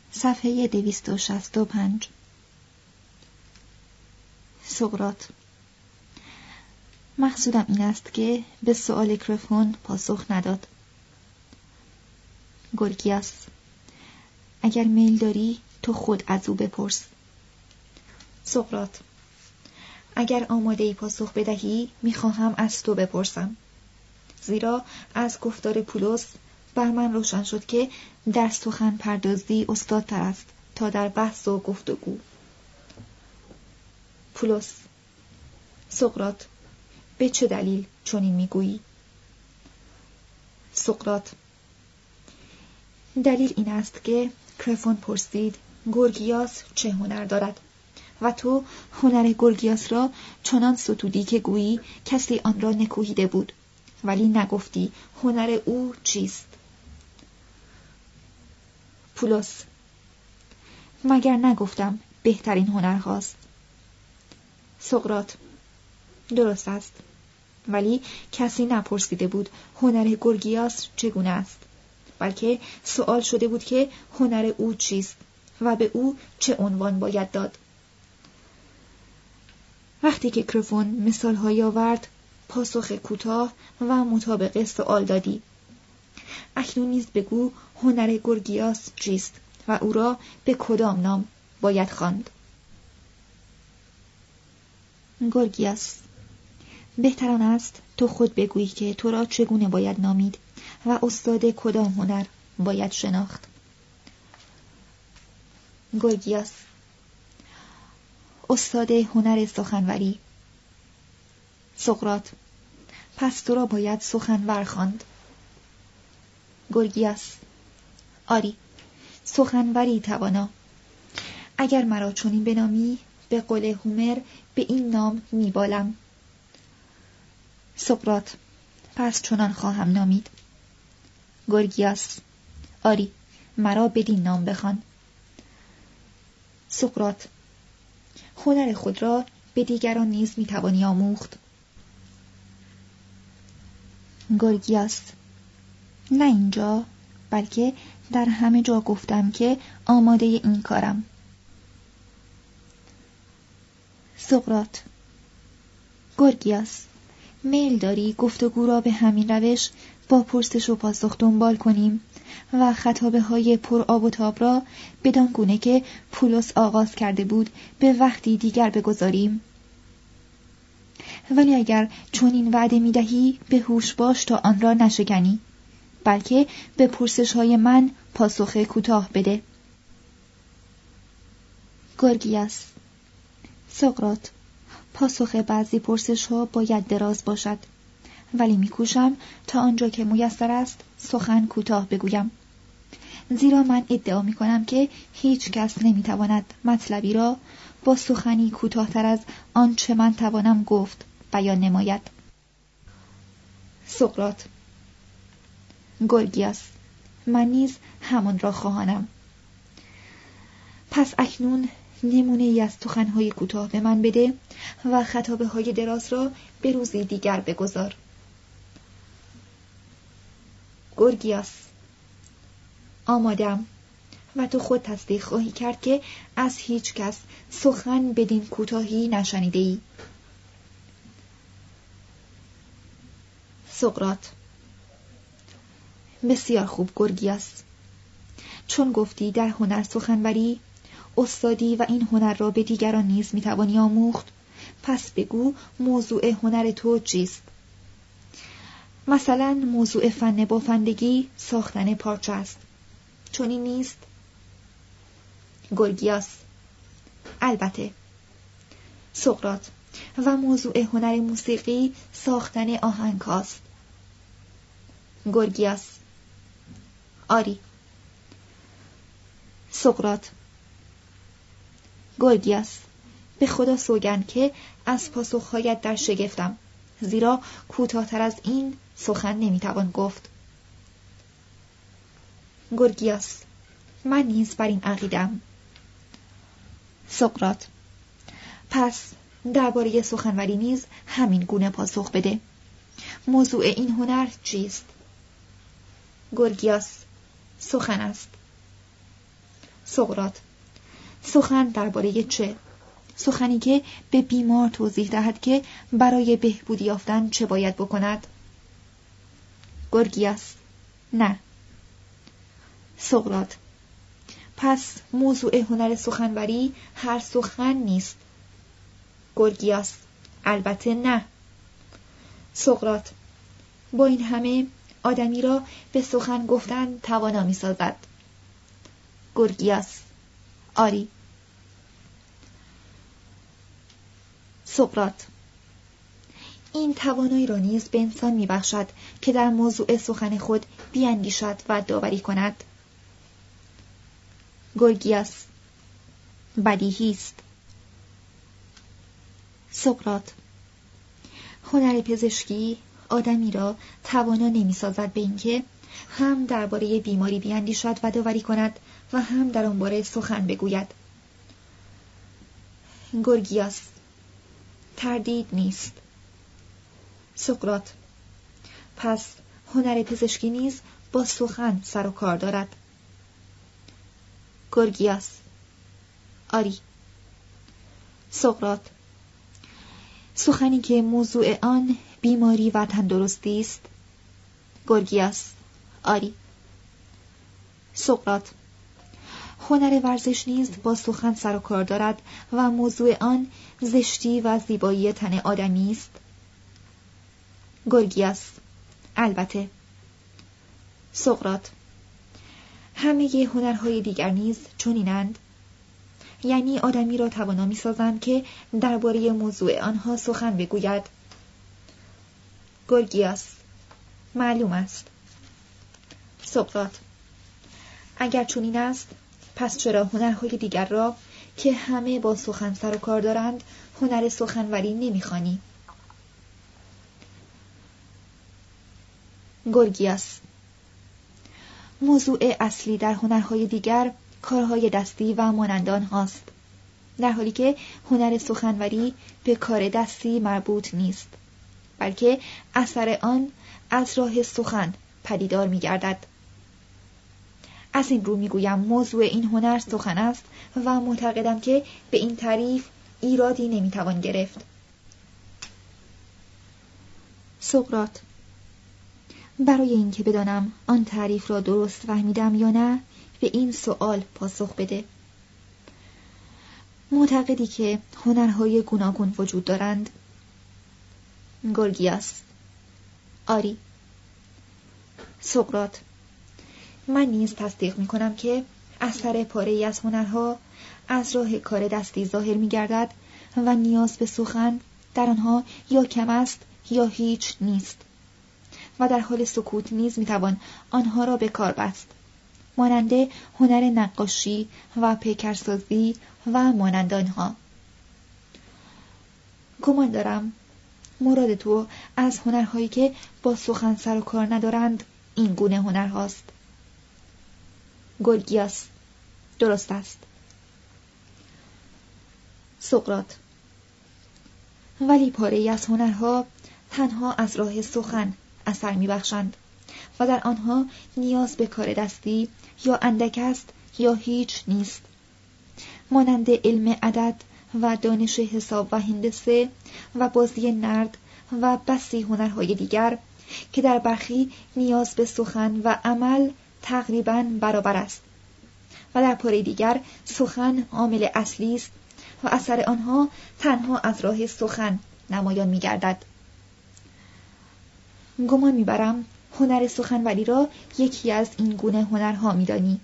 صفحه 265. سقراط: مقصودم این است که به سؤال کرفون پاسخ نداد. گورگیاس: اگر میل داری تو خود از او بپرس. سقراط: اگر آماده‌ای پاسخ بدهی میخواهم از تو بپرسم، زیرا از گفتار پولس بر من روشن شد که در سخن پردازی استادتر است تا در بحث و گفتگو. پولس: سقراط: به چه دلیل چنین میگویی؟ سقراط: دلیل این است که کرفون پرسید گورگیاس چه هنر دارد و تو هنر گورگیاس را چنان ستودی که گویی کسی آن را نکوهیده بود، ولی نگفتی هنر او چیست. پولس: مگر نگفتم بهترین هنر هاست؟ سقراط: درست است، ولی کسی نپرسیده بود هنر گورگیاس چگونه است، بلکه سوال شده بود که هنر او چیست و به او چه عنوان باید داد. وقتی که کرفون مثال‌هایی آورد، پاسخ کوتاه و مطابق سوال دادی. اکنون نیز بگو هنر گورگیاس چیست و او را به کدام نام باید خواند. گورگیاس: بهتر آن است تو خود بگویی که تو را چگونه باید نامید و استاد کدام هنر باید شناخت. گورگیاس: استاد هنر سخنوری. سقراط: پس تو را باید سخنور خواند. گورگیاس: آری، سخنوری توانا. اگر مرا چنین بنامی، به قول هومر به این نام میبالم. سقراط: پس چنان خواهم نامید. گورگیاس: آری، مرا بدین نام بخوان. سقراط: هنر خود را به دیگران نیز میتوانی آموخت. گورگیاس: نه اینجا، بلکه در همه جا گفتم که آماده این کارم. سقراط: گورگیاس، میل داری گفتگو را به همین روش با پرسش و پاسخ دنبال کنیم و خطابه های پر آب و تاب را بدان گونه که پولس آغاز کرده بود به وقتی دیگر بگذاریم؟ ولی اگر چنین وعده می‌دهی به هوش باش تا آن را نشکنی، بلکه به پرسش های من پاسخ کوتاه بده. گورگیاس: سقراط، پاسخ بعضی پرسش ها باید دراز باشد، ولی میکوشم تا آنجا که میسر است سخن کوتاه بگویم، زیرا من ادعا میکنم که هیچ کس نمیتواند مطلبی را با سخنی کوتاه‌تر از آنچه من توانم گفت بیان نماید. سقراط: گورگیاس، من نیز همان را خواهانم. پس اکنون نمونه ای از سخن‌های کوتاه به من بده و خطابه های دراز را به روزی دیگر بگذار. گورگیاس: آمادم و تو خود تصدیق خواهی کرد که از هیچ کس سخن بدین کوتاهی نشنیده ای. سقراط: بسیار خوب گورگیاس، چون گفتی در هنر سخنوری استادی و این هنر را به دیگران نیز میتوانی آموخت، پس بگو موضوع هنر تو چیست؟ مثلا موضوع فن بافندگی ساختن پارچه است، چنین نیست؟ گورگیاس: البته. سقراط: و موضوع هنر موسیقی ساختن آهنگ هاست. گورگیاس: آری. سقراط: گورگیاس، به خدا سوگند که از پاسخهایت در شگفتم، زیرا کوتاه‌تر از این سخن نمیتوان گفت. گورگیاس: من نیز بر این عقیده‌ام. سقراط: پس درباره سخنوری نیز همین گونه پاسخ بده. موضوع این هنر چیست؟ گورگیاس: سخن است. سقراط: سخن درباره چه؟ سخنی که به بیمار توضیح دهد که برای بهبودی یافتن چه باید بکند. گورگیاس: نه. سقراط: پس موضوع هنر سخنوری هر سخن نیست. گورگیاس: البته نه. سقراط: با این همه آدمی را به سخن گفتن توانا می سازد. گورگیاس: آری. سقراط: این توانایی را نیز به انسان می بخشد که در موضوع سخن خود بیاندیشد و داوری کند. گورگیاس: بدیهی است. سقراط: هنر پزشکی آدمی را توانا نمی سازد به اینکه هم درباره بیماری بیاندیشد و داوری کند و هم در آن باره سخن بگوید. گورگیاس: تردید نیست. سقراط: پس هنر پزشکی نیز با سخن سر و کار دارد. گورگیاس: آری. سقراط: سخنی که موضوع آن بیماری و تندرستی است. گورگیاس: آری. سقراط: هنر ورزش نیز با سخن سر و کار دارد و موضوع آن زشتی و زیبایی تن آدمی است. گورگیاس: البته. سقراط: همه هنرهای دیگر نیز چنینند؟ یعنی آدمی را توانا می‌سازند که درباره موضوع آنها سخن بگوید. گورگیاس: معلوم است. سقراط: اگر چنین است پس چرا هنرهای دیگر را که همه با سخن سر و کار دارند هنر سخنوری نمی‌خوانی؟ گورگیاس: موضوع اصلی در هنرهای دیگر کارهای دستی و مانند آنهاست، در حالی که هنر سخنوری به کار دستی مربوط نیست، بلکه اثر آن از راه سخن پدیدار می‌گردد. از این رو می‌گویم موضوع این هنر سخن است و معتقدم که به این تعریف ایرادی نمی‌توان گرفت. سقراط: برای اینکه بدانم آن تعریف را درست فهمیدم یا نه به این سؤال پاسخ بده. معتقدی که هنرهای گوناگون وجود دارند؟ گورگیاس: آری. سقراط: من نیز تصدیق می‌کنم که اثر پاره‌ای از هنرها از راه کار دستی ظاهر می‌گردد و نیاز به سخن در آنها یا کم است یا هیچ نیست و در حال سکوت نیز می‌توان آنها را به کار بست، مانند هنر نقاشی و پیکرسازی و مانند آنها. گمان دارم مراد تو از هنرهایی که با سخن سر و کار ندارند این گونه هنرهاست. گورگیاس: درست است. سقراط: ولی پاره‌ای از هنرها تنها از راه سخن اثر می‌بخشند و در آنها نیاز به کار دستی یا اندک است یا هیچ نیست، مانند علم عدد و دانش حساب و هندسه و بازی نرد و بسی هنرهای دیگر که در برخی نیاز به سخن و عمل تقریباً برابر است و در پاره دیگر سخن عامل اصلی است و اثر آنها تنها از راه سخن نمایان می‌گردد. گمان می‌برم هنر سخنوری را یکی از این گونه هنرها می‌دانی.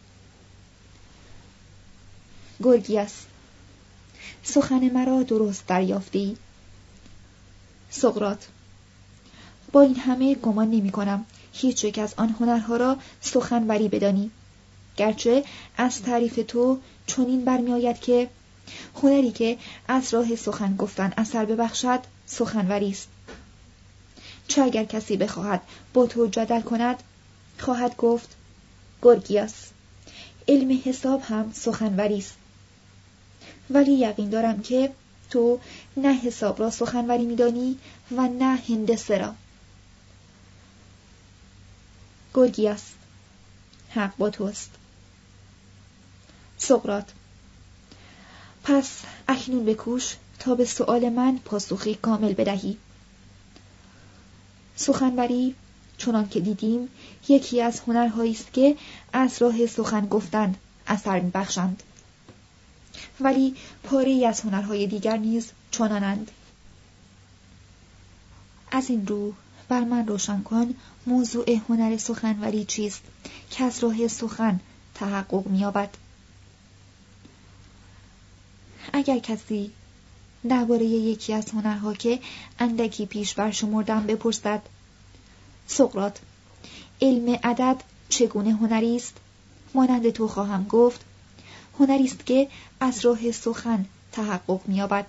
گورگیاس: سخن مرا درست دریافتی؟ سقراط: با این همه گمان نمی‌کنم هیچ یک از آن هنرها را سخنوری بدانی، گرچه از تعریف تو چنین برمی‌آید که هنری که از راه سخن گفتن اثر ببخشد سخنوری است. چه اگر کسی بخواهد با تو جدل کند، خواهد گفت گورگیاس علم حساب هم سخنوری است، ولی یقین دارم که تو نه حساب را سخنوری می‌دانی و نه هندسه را. گورگیاس: حق با توست. سقراط: پس اکنون بکوش تا به سؤال من پاسخی کامل بدهی. سخنوری چنان که دیدیم یکی از هنرهایی است که از راه سخن گفتن اثر می‌بخشند، ولی پاره‌ای از هنرهای دیگر نیز چنانند. از این رو بر من روشن کن موضوع هنر سخنوری چیست که از راه سخن تحقق می‌یابد. اگر کسی درباره یکی از هنرها که اندکی پیش برشمردم بپرسد: سقراط، علم عدد چگونه هنری است؟ مانند تو خواهم گفت هنری است که از راه سخن تحقق می‌یابد.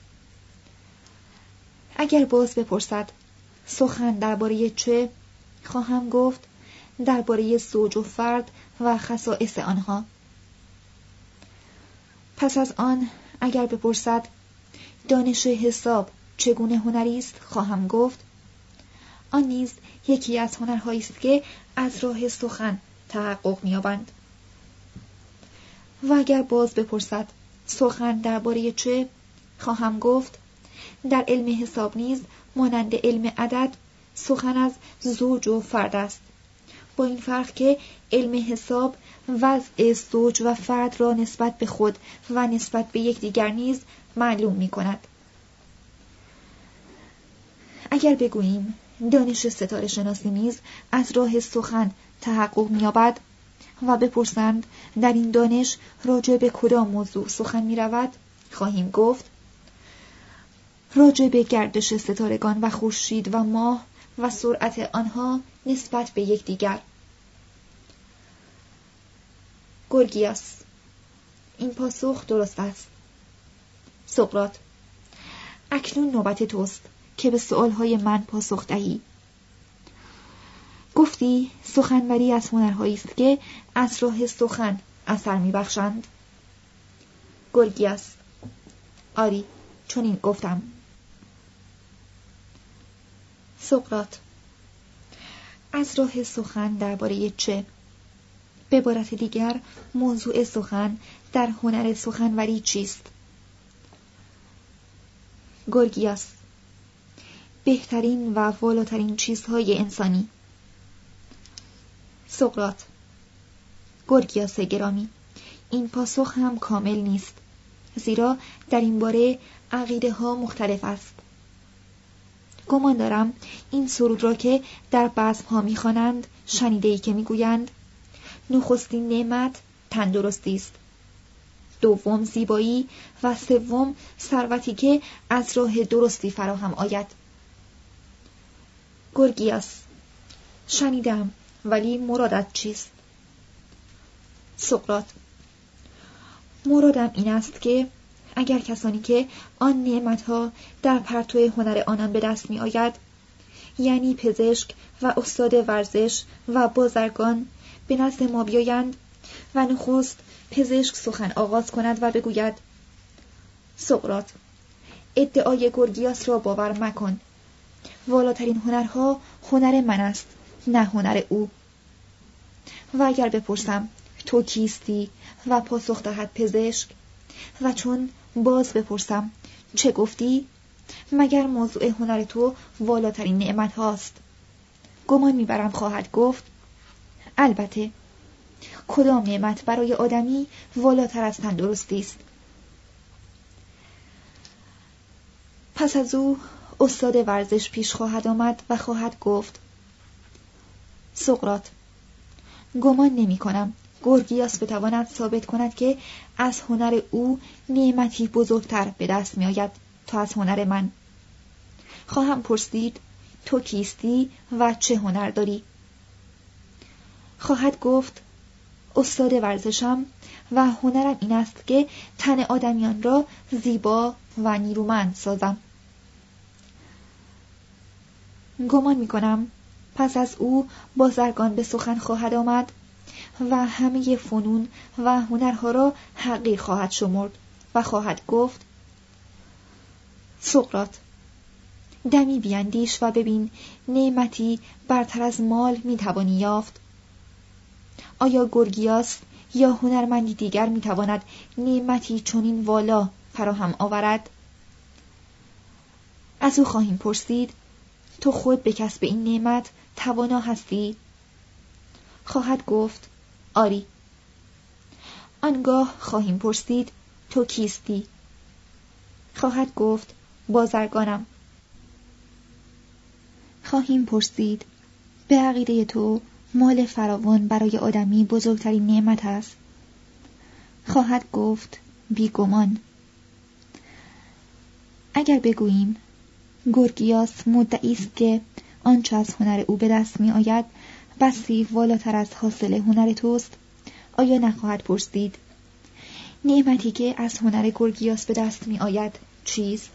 اگر باز بپرسد سخن درباره چه؟ خواهم گفت درباره زوج و فرد و خصائص آنها. پس از آن اگر بپرسد دانش حساب چگونه هنری است؟ خواهم گفت آن نیز یکی از هنرهایی است که از راه سخن تحقق می‌یابند. و اگر باز بپرسد سخن درباره چه؟ خواهم گفت در علم حساب نیز مانند علم عدد سخن از زوج و فرد است، با این فرق که علم حساب وضع زوج و فرد را نسبت به خود و نسبت به یکدیگر نیز معلوم می‌کند. اگر بگوییم دانش ستاره شناسی نیز از راه سخن تحقق می‌یابد و بپرسند در این دانش راجع به کدام موضوع سخن می‌رود، خواهیم گفت راجع به گردش ستارگان و خورشید و ماه و سرعت آنها نسبت به یکدیگر. گورگیاس: این پاسخ درست است. سقراط: اکنون نوبت توست که به سؤالهای من پاسخ دهی. گفتی سخنوری از هنرهایی است که از راه سخن اثر می‌بخشند. گورگیاس: آری، چنین گفتم. سقراط: از راه سخن درباره چه؟ به عبارت دیگر موضوع سخن در هنر سخنوری چیست؟ گورگیاس: بهترین و والاترین چیزهای انسانی. سقراط: گورگیاس گرامی، این پاسخ هم کامل نیست، زیرا در این باره عقیده ها مختلف است. گمان دارم این سرود را که در بزم ها می‌خوانند شنیده‌ای که می‌گویند نخستین نعمت تندرستی است، دوم زیبایی و سوم ثروتی که از راه درستی فراهم آید. گورگیاس: شنیدم، ولی مرادت چیست؟ سقراط: مرادم این است که اگر کسانی که آن نعمتها در پرتو هنر آنان به دست می آید، یعنی پزشک و استاد ورزش و بازرگان، به نزد ما بیایند و نخست پزشک سخن آغاز کند و بگوید: سقراط، ادعای گورگیاس را باور مکن، والاترین هنرها هنر من است، نه هنر او. و اگر بپرسم تو کیستی و پاسخ دهد پزشک، و چون باز بپرسم چه گفتی؟ مگر موضوع هنر تو والاترین نعمت هاست؟ گمان میبرم خواهد گفت البته، کدام نعمت برای آدمی والاتر از تندرستی است؟ پس از او استاد ورزش پیش خواهد آمد و خواهد گفت: سقراط، گمان نمی کنم گورگیاس بتواند ثابت کند که از هنر او نعمتی بزرگتر به دست می آید تا از هنر من. خواهم پرسید تو کیستی و چه هنر داری؟ خواهد گفت استاد ورزشم و هنرم این است که تن آدمیان را زیبا و نیرومند سازم. گمان می کنم پس از او بازرگان به سخن خواهد آمد و همه فنون و هنرها را حقیر خواهد شمرد و خواهد گفت: سقراط، دمی بیندیش و ببین نعمتی برتر از مال می توانی یافت. آیا گورگیاس یا هنرمندی دیگر میتواند نعمتی چنین والا فراهم آورد؟ از او خواهیم پرسید تو خود به کسب این نعمت توانا هستی؟ خواهد گفت آری. آنگاه خواهیم پرسید تو کیستی؟ خواهد گفت بازرگانم. خواهیم پرسید به عقیده تو مال فراوان برای آدمی بزرگترین نعمت است؟ خواهد گفت بیگمان. اگر بگوییم گورگیاس مدعی است که آنچه از هنر او به دست می آید بسی والاتر از حاصل هنر توست، آیا نخواهد پرسید نعمتی که از هنر گورگیاس به دست می آید چیست؟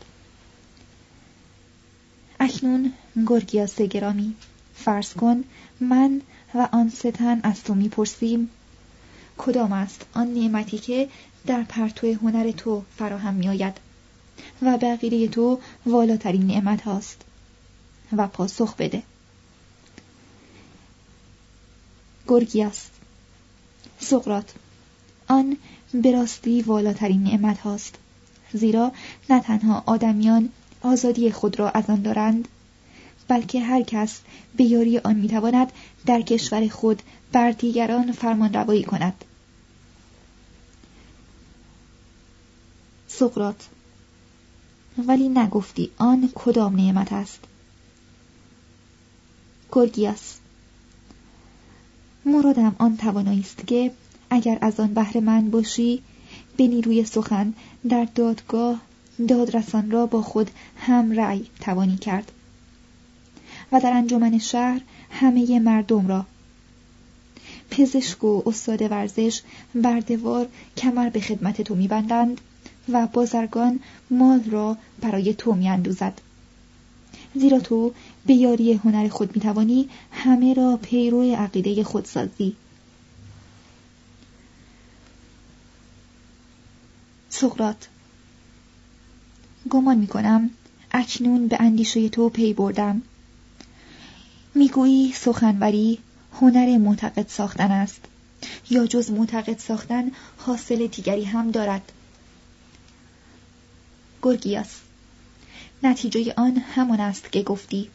اکنون گورگیاس گرامی، فرض کن من و آن 3 تن از تو می پرسیم کدام است آن نعمتی که در پرتو هنر تو فراهم می آید و به عقیده تو والاترین نعمت هاست و پاسخ بده. گورگیاس: سقراط: آن به راستی والاترین نعمت هاست، زیرا نه تنها آدمیان آزادی خود را از آن دارند، بلکه هر کس به یاری آن میتواند در کشور خود بر دیگران فرمانروایی کند. سقراط: ولی نگفتی آن کدام نعمت است؟ گورگیاس: مرادم آن توانایی است که اگر از آن بهره مند باشی به نیروی سخن در دادگاه دادرسان را با خود هم رأی توانی کرد و در انجمن شهر همه مردم را. پزشک و استاد ورزش برده‌وار کمر به خدمت تو می‌بندند و بازرگان مال را برای تو می‌اندوزد، زیرا تو به یاری هنر خود می‌توانی همه را پیرو عقیده خود سازی. سقراط: گمان می‌کنم اکنون به اندیشه تو پی بردم. میگویی سخنوری هنر معتقد ساختن است، یا جز معتقد ساختن حاصل دیگری هم دارد؟ گورگیاس: نتیجه آن همان است که گفتی.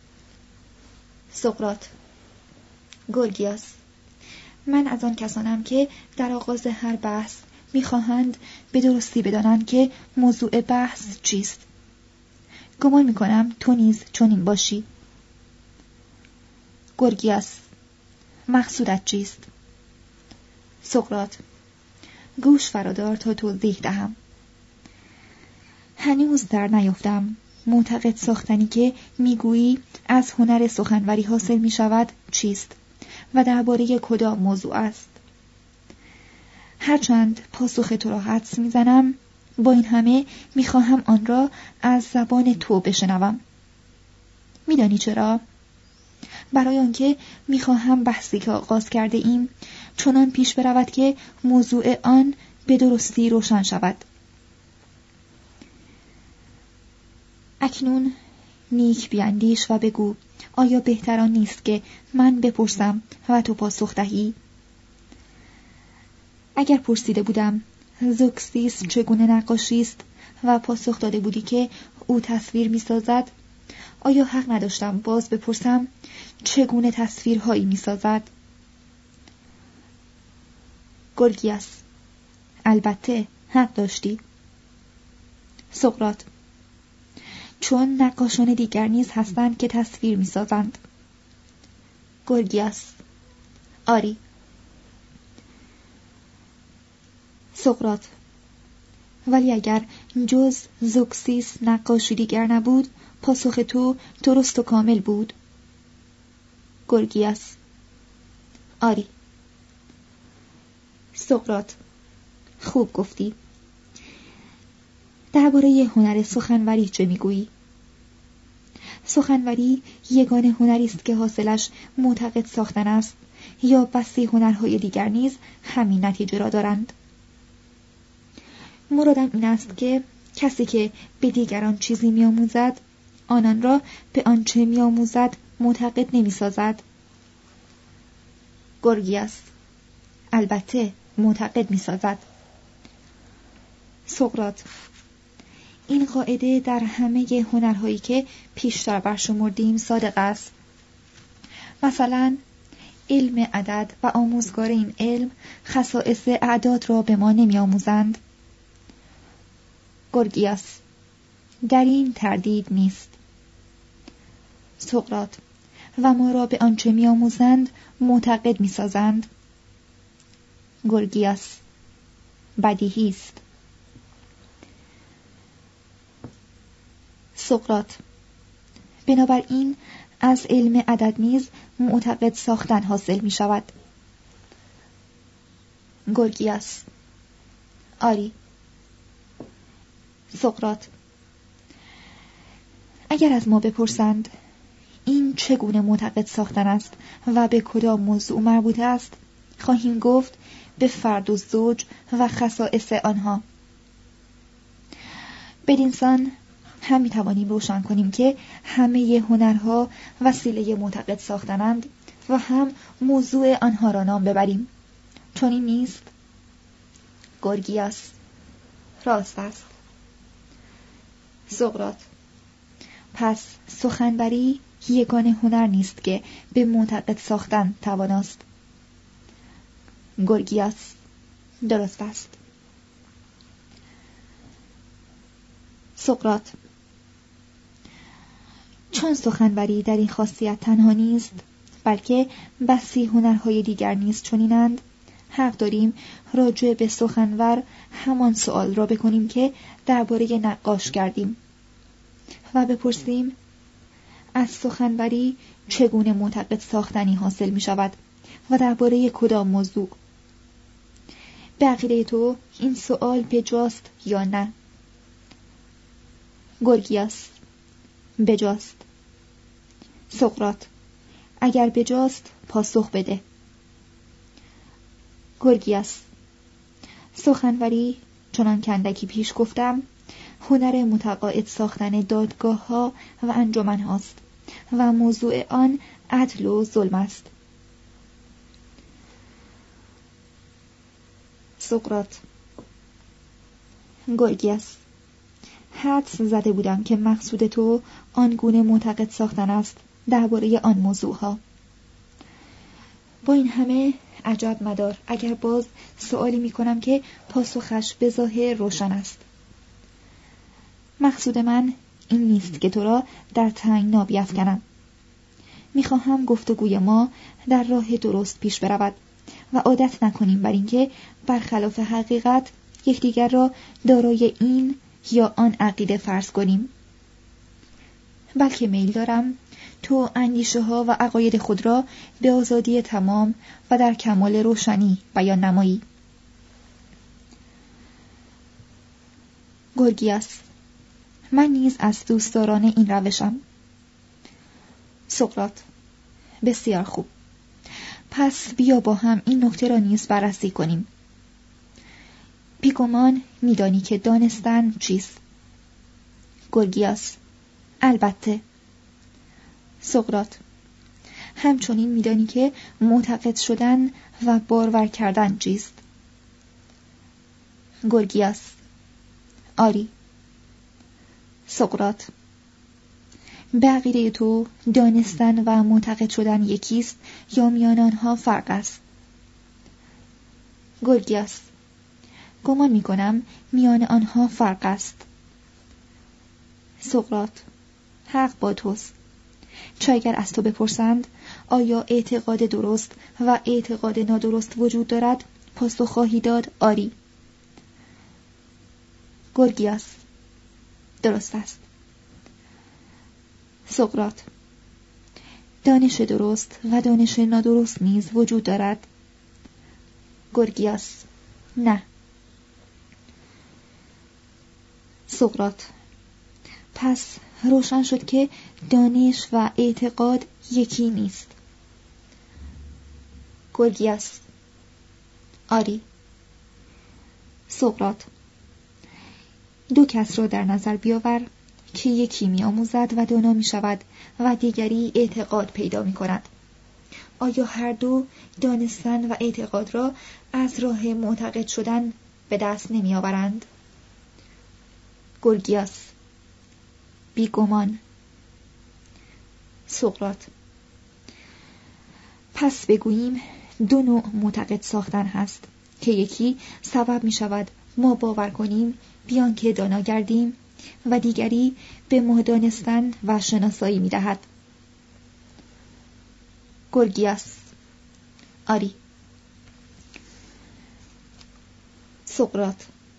سقراط: گورگیاس: من از آن کسانم که در آغاز هر بحث می‌خواهند به درستی بدانند که موضوع بحث چیست. گمان می‌کنم تو نیز چنین باشی. گورگیاس: مقصودت چیست؟ سقراط: گوش فرادار تا توضیح دهم. هنوز در نیافتم معتقد ساختنی که میگویی از هنر سخنوری حاصل می شود چیست و درباره کدام موضوع است. هرچند پاسخ تو را حدس میزنم، با این همه میخواهم آن را از زبان تو بشنوم. میدانی چرا؟ برای آنکه میخواهم بحثی که آغاز کرده ایم چنان پیش برود که موضوع آن به درستی روشن شود. اکنون نیک بیاندیش و بگو آیا بهتران نیست که من بپرسم و تو پاسخ دهی؟ اگر پرسیده بودم زوکسیس چگونه نقاشی است و پاسخ داده بودی که او تصویر می‌سازد، آیا حق نداشتم باز بپرسم چگونه تصویرهایی می‌سازد؟ گورگیاس: البته حق داشتی. سقراط: چون نقاشان دیگر نیز هستند که تصویر می‌سازند. گورگیاس: آری. سقراط: ولی اگر جز زوکسیس نقاشی دیگر نبود، پاسخ تو درست و کامل بود. گورگیاس: آری. سقراط: خوب گفتی. درباره هنر سخنوری چه میگویی؟ سخنوری یگانه هنری است که حاصلش معتقد ساختن است، یا بسی هنرهای دیگر نیز همین نتیجه را دارند؟ مرادم این است که کسی که به دیگران چیزی می‌آموزد، آنان را به آنچه می‌آموزد معتقد نمی‌سازد. گورگیاس: البته معتقد می‌سازد. سقراط: این قاعده در همه هنرهایی که پیشتر برشمردیم صادق است. مثلا علم عدد و آموزگار این علم خصائص اعداد را به ما نمی آموزند. گورگیاس: در این تردید نیست. سقراط: و ما را به آنچه می آموزند معتقد می سازند. گورگیاس: بدیهی است. سقراط: بنابراین از علم عدد نیز معتقد ساختن حاصل می شود. گورگیاس: آری. سقراط: اگر از ما بپرسند این چگونه معتقد ساختن است و به کدام موضوع مربوط است، خواهیم گفت به فرد و زوج و خصائص آنها. بدینسان هم می توانیم روشن کنیم که همه هنرها وسیله معتقد ساختنند و هم موضوع آنها را نام ببریم. چون این نیست؟ گورگیاس: راست است. سقراط: پس سخنوری یگانه هنر نیست که به معتقد ساختن تواناست. گورگیاس: درست است. سقراط: چون سخنوری در این خاصیت تنها نیست، بلکه بسی هنرهای دیگر نیز چنینند، حق داریم راجع به سخنور همان سؤال را بکنیم که درباره نقاش کردیم و بپرسیم از سخنوری چگونه معتقد ساختنی حاصل می شود و درباره کدام موضوع؟ به عقیده تو این سؤال بجاست یا نه؟ گورگیاس: بجاست. سقراط: اگر بجاست پاسخ بده. گورگیاس: سخنوری چنان که اندکی پیش گفتم هنر متقاعد ساختن دادگاه ها و انجمن هاست و موضوع آن عدل و ظلم است. سقراط: گورگیاس: حدس زده بودم که مقصود تو آنگونه معتقد ساختن است درباره آن موضوع ها. با این همه عجب مدار اگر باز سؤالی می کنم که پاسخش به ظاهر روشن است. مقصود من این نیست که تو را در تنگنا بیفکنم. میخواهم گفتگوی ما در راه درست پیش برود و عادت نکنیم بر اینکه برخلاف حقیقت یکدیگر را دارای این یا آن عقیده فرض کنیم. بلکه میل دارم تو اندیشه ها و عقاید خود را به آزادی تمام و در کمال روشنی بیان نمایی. گورگیاس: من نیز از دوستداران این روشم. سقراط: بسیار خوب. پس بیا با هم این نکته را نیز بررسی کنیم. بیگمان می‌دانی که دانستن چیست؟ گورگیاس: البته. سقراط: همچنین می‌دانی که معتقد شدن و باور کردن چیست؟ گورگیاس: آری. سقراط: به عقیده تو دانستن و معتقد شدن یکیست یا میان آنها فرق است؟ گورگیاس: گمان می‌کنم میان آنها فرق است. سقراط: حق با توست. چه اگر از تو بپرسند آیا اعتقاد درست و اعتقاد نادرست وجود دارد، پاسخ خواهی داد آری. گورگیاس: درست است. سقراط: دانش درست و دانش نادرست نیز وجود دارد؟ گورگیاس: نه. سقراط: پس روشن شد که دانش و اعتقاد یکی نیست. گورگیاس: آری. سقراط: دو کس را در نظر بیاور که یکی می آموزد و دانا می شود و دیگری اعتقاد پیدا می کند. آیا هر دو دانستن و اعتقاد را از راه معتقد شدن به دست نمی آورند؟ گورگیاس: بیگمان. سقراط: پس بگوییم دو نوع معتقد ساختن هست که یکی سبب می شود ما باور کنیم بیان که دانا گردیم و دیگری به ما دانستن و شناسایی می دهد. گورگیاس: آری. سقراط: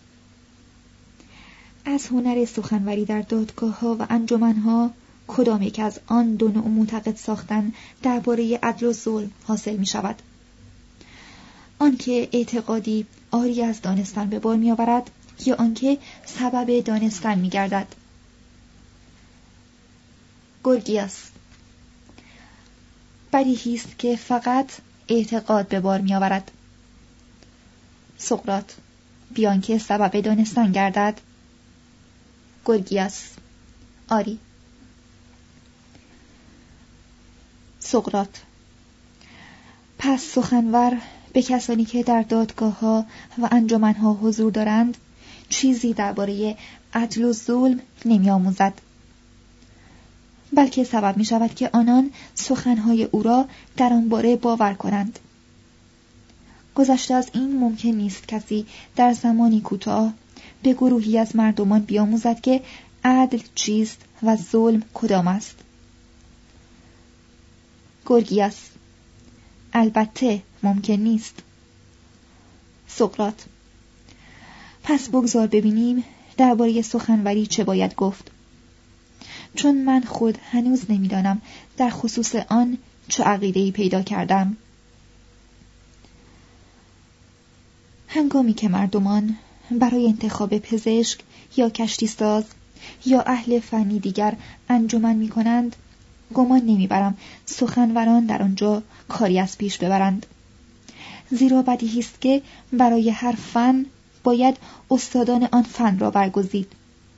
از هنر سخنوری در دادگاه‌ها و انجمن‌ها کدام یک از آن دو نوع معتقد ساختن درباره عدل و ظلم حاصل می شود؟ آنکه اعتقادی آری از دانستن به بار می آورد یا آنکه سبب دانستن می گردد؟ گورگیاس: بدیهی است که فقط اعتقاد به بار می آورد. سقراط: بیان که سبب دانستن گردد؟ گورگیاس: آری. سقراط: پس سخنور به کسانی که در دادگاه‌ها و انجمن‌ها حضور دارند چیزی درباره عدل و ظلم نمی‌آموزد، بلکه سبب می‌شود که آنان سخن‌های او را در آن باره باور کنند. گذشته از این ممکن نیست کسی در زمانی کوتاه به گروهی از مردمان بیاموزد که عدل چیست و ظلم کدام است. گورگیاس: البته ممکن نیست. سقراط: پس بگذار ببینیم درباره سخنوری چه باید گفت، چون من خود هنوز نمیدانم در خصوص آن چه عقیده‌ای پیدا کردم. هنگامی که مردمان برای انتخاب پزشک یا کشتیساز یا اهل فنی دیگر انجمن می کنند، گمان نمیبرم سخنوران در آنجا کاری از پیش ببرند، زیرا بدیهی است که برای هر فن باید استادان آن فن را برگزید.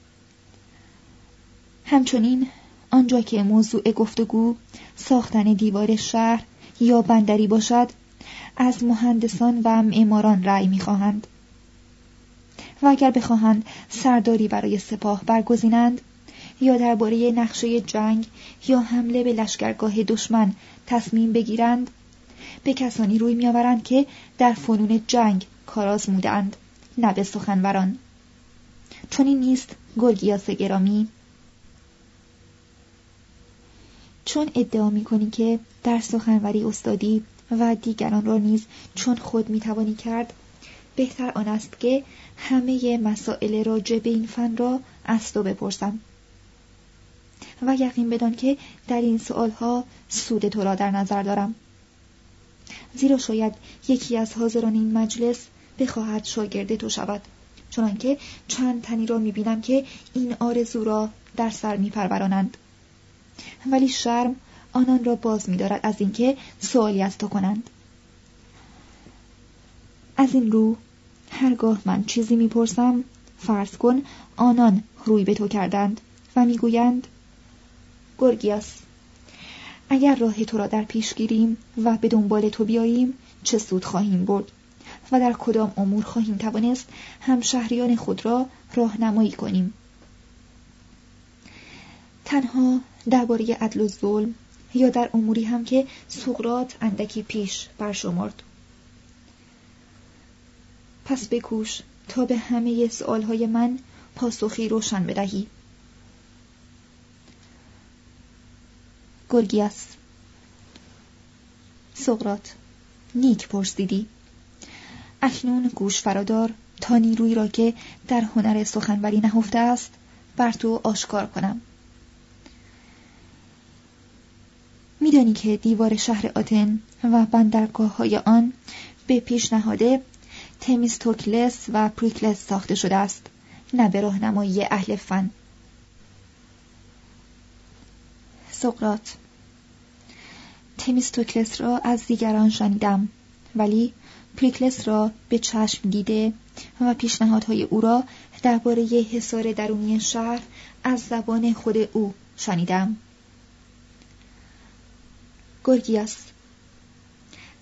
همچنین آنجا که موضوع گفتگو ساختن دیوار شهر یا بندری باشد، از مهندسان و معماران رأی می‌خواهند و اگر بخواهند سرداری برای سپاه برگزینند یا درباره نقشه جنگ یا حمله به لشکرگاه دشمن تصمیم بگیرند، به کسانی روی می‌آورند که در فنون جنگ کار آزموده‌اند، نه به سخنوران. چنین نیست گورگیاس گرامی؟ چون ادعا می‌کنی که در سخنوری استادی و دیگران را نیز چون خود می‌توانی کرد، بهتر آن است که همه مسائل راجع به این فن را از تو بپرسم و یقین بدان که در این سؤالها سود تو را در نظر دارم، زیرا شاید یکی از حاضران این مجلس بخواهد شاگرد تو شود، چنانکه چند تنی را می‌بینم که این آرزو را در سر می‌پرورانند، ولی شرم آنان را باز می‌دارد از اینکه سؤالی از تو کنند. از این رو هرگاه من چیزی می‌پرسم، فرض کن آنان روی به تو کردند و می‌گویند: گورگیاس، اگر راه تو را در پیش گیریم و به دنبال تو بیاییم چه سود خواهیم برد و در کدام امور خواهیم توانست همشهریان خود را راهنمایی کنیم؟ تنها درباره عدل و ظلم یا در اموری هم که سقراط اندکی پیش برشمرد. پس بکوش تا به همه سؤالهای من پاسخی روشن بدهی. گورگیاس: سقراط، نیک پرسیدی. اکنون گوش فرادار تا نیرویی را که در هنر سخنوری نهفته است بر تو آشکار کنم. میدانی که دیوار شهر آتن و بندرگاه‌های آن به پیشنهاد تمیستوکلس و پریکلس ساخته شده است، نه به راهنمایی اهل فن. سقراط: تمیستوکلس را از دیگران شنیدم، ولی پریکلس را به چشم دیده و پیشنهادهای او را درباره حصار درونی شهر از زبان خود او شنیدم. گورگیاس: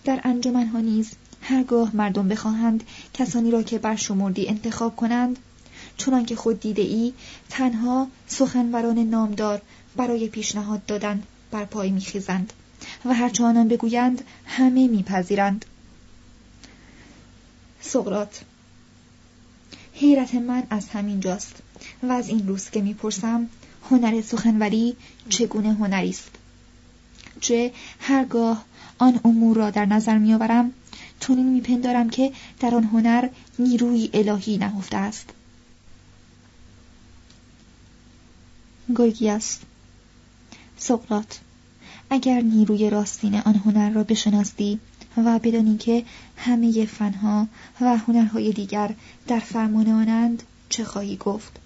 در انجمن‌ها نیز هرگاه مردم بخواهند کسانی را که برشمردی انتخاب کنند، چنان که خود دیده ای، تنها سخنوران نامدار برای پیشنهاد دادن بر پای می‌خیزند و هرچه آنان بگویند همه میپذیرند. سقراط: حیرت من از همین جاست و از این روز که میپرسم هنر سخنوری چگونه هنری است. چه هرگاه آن امور را در نظر میآورم، چنین میپندارم که در آن هنر نیروی الهی نهفته است. گورگیاس: سقراط: اگر نیروی راستین آن هنر را بشناستی و بدانی که همه فنها و هنرهای دیگر در فرمان آنند، چه خواهی گفت؟